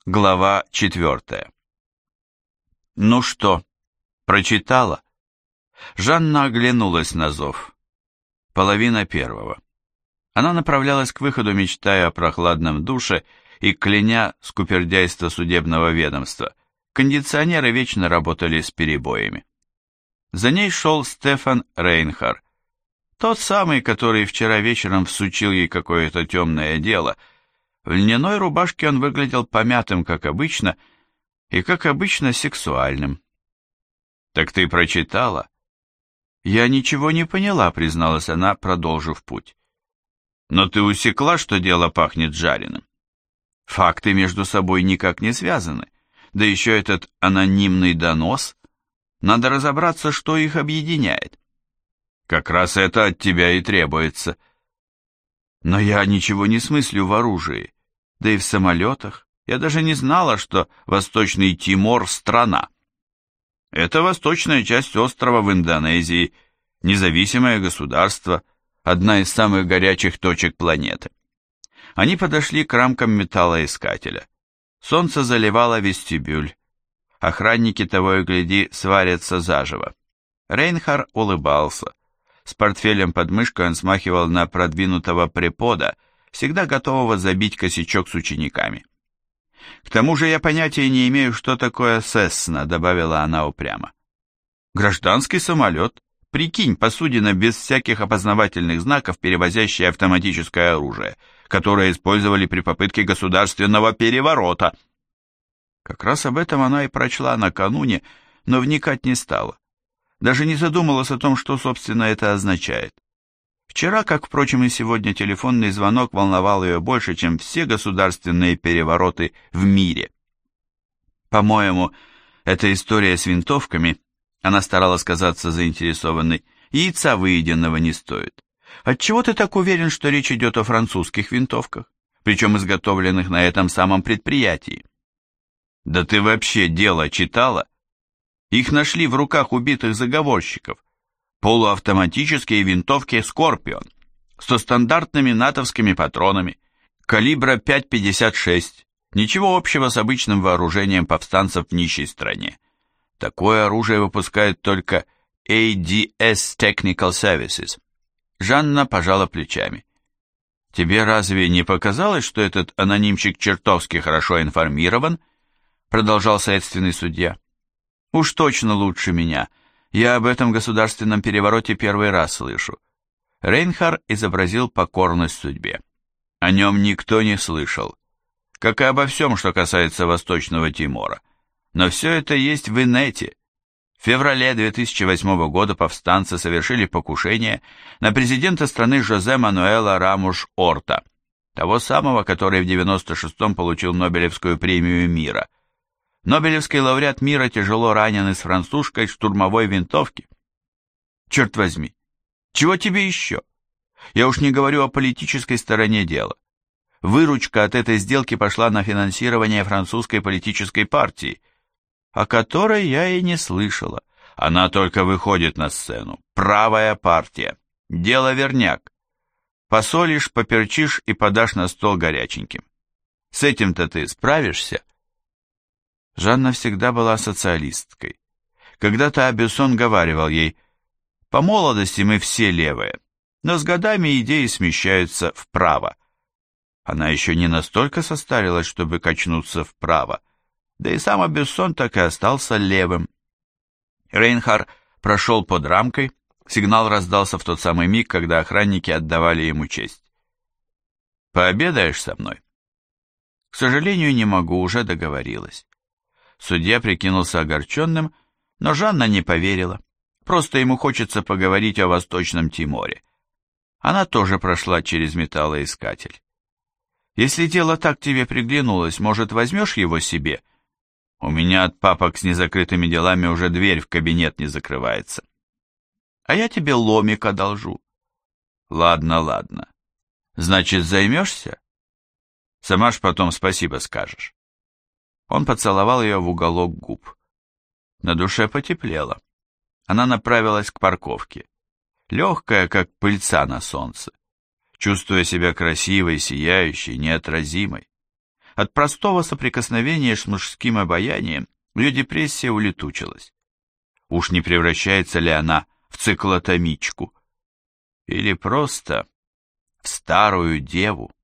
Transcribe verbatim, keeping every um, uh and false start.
Глава четвертая. «Ну что, прочитала?» Жанна оглянулась на зов. Половина первого. Она направлялась к выходу, мечтая о прохладном душе и кляня скупердяйство судебного ведомства. Кондиционеры вечно работали с перебоями. За ней шел Стефан Рейнхар, тот самый, который вчера вечером всучил ей какое-то темное дело. В льняной рубашке он выглядел помятым, как обычно, и, как обычно, сексуальным. «Так ты прочитала?» «Я ничего не поняла», — призналась она, продолжив путь. «Но ты усекла, что дело пахнет жареным?» «Факты между собой никак не связаны, да еще этот анонимный донос. Надо разобраться, что их объединяет». «Как раз это от тебя и требуется». «Но я ничего не смыслю в оружии. Да и в самолетах. Я даже не знала, что Восточный Тимор – страна. Это восточная часть острова в Индонезии, независимое государство, одна из самых горячих точек планеты. Они подошли к рамкам металлоискателя. Солнце заливало вестибюль. Охранники того и гляди сварятся заживо. Рейнхар улыбался. С портфелем под мышкой он смахивал на продвинутого препода, всегда готового забить косячок с учениками. «К тому же я понятия не имею, что такое Сесна», — добавила она упрямо. «Гражданский самолет. Прикинь, посудина без всяких опознавательных знаков, перевозящая автоматическое оружие, которое использовали при попытке государственного переворота». Как раз об этом она и прочла накануне, но вникать не стала. Даже не задумалась о том, что, собственно, это означает. Вчера, как, впрочем, и сегодня, телефонный звонок волновал ее больше, чем все государственные перевороты в мире. По-моему, эта история с винтовками, она старалась казаться заинтересованной, яйца выеденного не стоит. Отчего ты так уверен, что речь идет о французских винтовках, причем изготовленных на этом самом предприятии? Да ты вообще дело читала? Их нашли в руках убитых заговорщиков. Полуавтоматические винтовки «Скорпион» со стандартными натовскими патронами, калибра пять пятьдесят шесть, ничего общего с обычным вооружением повстанцев в нищей стране. Такое оружие выпускает только эй ди эс Technical Services. Жанна пожала плечами. «Тебе разве не показалось, что этот анонимчик чертовски хорошо информирован?» Продолжал следственный судья. «Уж точно лучше меня. Я об этом государственном перевороте первый раз слышу». Рейнхар изобразил покорность судьбе. О нем никто не слышал, как и обо всем, что касается Восточного Тимора. Но все это есть в инете. В феврале две тысячи восьмого года повстанцы совершили покушение на президента страны Жозе Мануэла Рамуш-Орта, того самого, который в девяносто шестом получил Нобелевскую премию мира. Нобелевский лауреат мира тяжело ранен из французской штурмовой винтовки. Черт возьми, чего тебе еще? Я уж не говорю о политической стороне дела. Выручка от этой сделки пошла на финансирование французской политической партии, о которой я и не слышала. Она только выходит на сцену. Правая партия. Дело верняк. Посолишь, поперчишь и подашь на стол горяченьким. С этим-то ты справишься? Жанна всегда была социалисткой. Когда-то Абессон говаривал ей: «По молодости мы все левые, но с годами идеи смещаются вправо». Она еще не настолько состарилась, чтобы качнуться вправо, да и сам Абессон так и остался левым. Рейнхар прошел под рамкой, сигнал раздался в тот самый миг, когда охранники отдавали ему честь. «Пообедаешь со мной?» «К сожалению, не могу, уже договорилась». Судья прикинулся огорченным, но Жанна не поверила. Просто ему хочется поговорить о Восточном Тиморе. Она тоже прошла через металлоискатель. «Если дело так тебе приглянулось, может, возьмешь его себе? У меня от папок с незакрытыми делами уже дверь в кабинет не закрывается». «А я тебе ломик одолжу». «Ладно, ладно. Значит, займешься? Сама ж потом спасибо скажешь». Он поцеловал ее в уголок губ. На душе потеплело. Она направилась к парковке, легкая, как пыльца на солнце, чувствуя себя красивой, сияющей, неотразимой. От простого соприкосновения с мужским обаянием ее депрессия улетучилась. Уж не превращается ли она в циклотомичку? Или просто в старую деву?